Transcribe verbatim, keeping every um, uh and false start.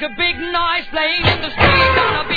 a big noise playing in the street. Gonna be